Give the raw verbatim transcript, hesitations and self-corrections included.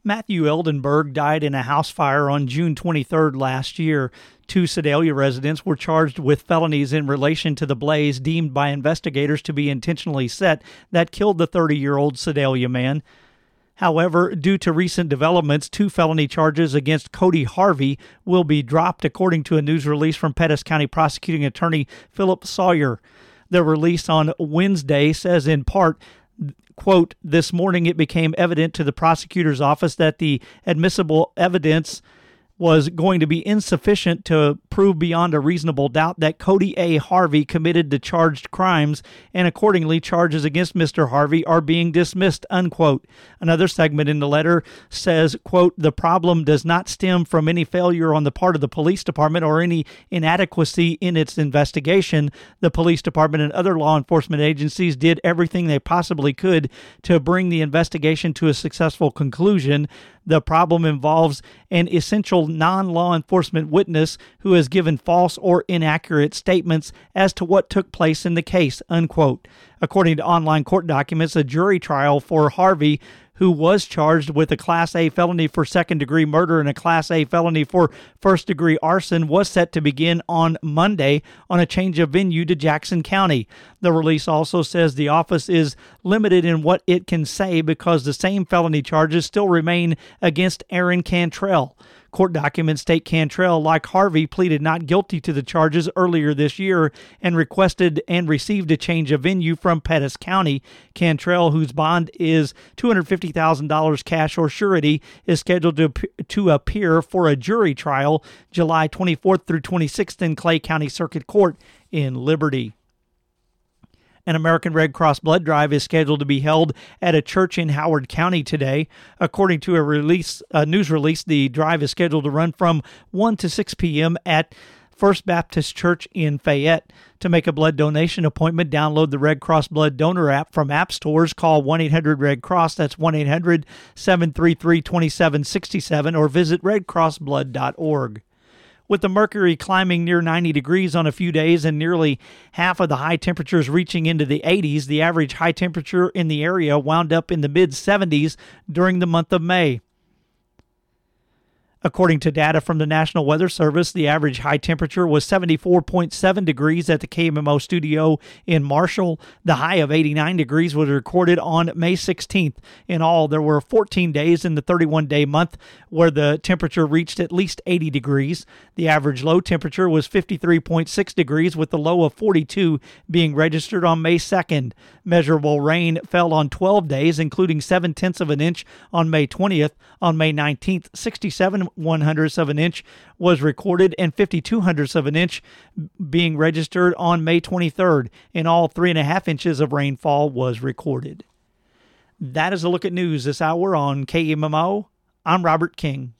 Matthew Eldenberg died in a house fire on June twenty-third last year. Two Sedalia residents were charged with felonies in relation to the blaze deemed by investigators to be intentionally set that killed the thirty-year-old Sedalia man. However, due to recent developments, two felony charges against Cody Harvey will be dropped, according to a news release from Pettis County Prosecuting Attorney Philip Sawyer. The release on Wednesday says in part, quote, "This morning it became evident to the prosecutor's office that the admissible evidence was going to be insufficient to prove beyond a reasonable doubt that Cody A. Harvey committed the charged crimes, and accordingly charges against Mister Harvey are being dismissed," unquote. Another segment in the letter says, quote, "The problem does not stem from any failure on the part of the police department or any inadequacy in its investigation. The police department and other law enforcement agencies did everything they possibly could to bring the investigation to a successful conclusion. The problem involves an essential non-law enforcement witness who has given false or inaccurate statements as to what took place in the case," unquote. According to online court documents, a jury trial for Harvey, who was charged with a Class A felony for second-degree murder and a Class A felony for first-degree arson, was set to begin on Monday on a change of venue to Jackson County. The release also says the office is limited in what it can say because the same felony charges still remain against Aaron Cantrell. Court documents state Cantrell, like Harvey, pleaded not guilty to the charges earlier this year and requested and received a change of venue from Pettis County. Cantrell, whose bond is two hundred fifty thousand dollars cash or surety, is scheduled to, to appear for a jury trial July twenty-fourth through twenty-sixth in Clay County Circuit Court in Liberty. An American Red Cross blood drive is scheduled to be held at a church in Howard County today. According to a release, a news release, the drive is scheduled to run from one to six p.m. at First Baptist Church in Fayette. To make a blood donation appointment, download the Red Cross Blood Donor app from app stores. Call one eight hundred red cross, that's one eight hundred seven three three two seven six seven, or visit red cross blood dot org. With the mercury climbing near ninety degrees on a few days and nearly half of the high temperatures reaching into the eighties, the average high temperature in the area wound up in the mid seventies during the month of May. According to data from the National Weather Service, the average high temperature was seventy-four point seven degrees at the K M M O studio in Marshall. The high of eighty-nine degrees was recorded on May sixteenth. In all, there were fourteen days in the thirty-one day month where the temperature reached at least eighty degrees. The average low temperature was fifty-three point six degrees, with the low of forty-two being registered on May second. Measurable rain fell on twelve days, including seven tenths of an inch on May twentieth. On May nineteenth, sixty-seven one hundredths of an inch was recorded, and fifty-two hundredths of an inch being registered on May twenty-third. In all, three and a half inches of rainfall was recorded. That is a look at news this hour on K M M O. I'm Robert King.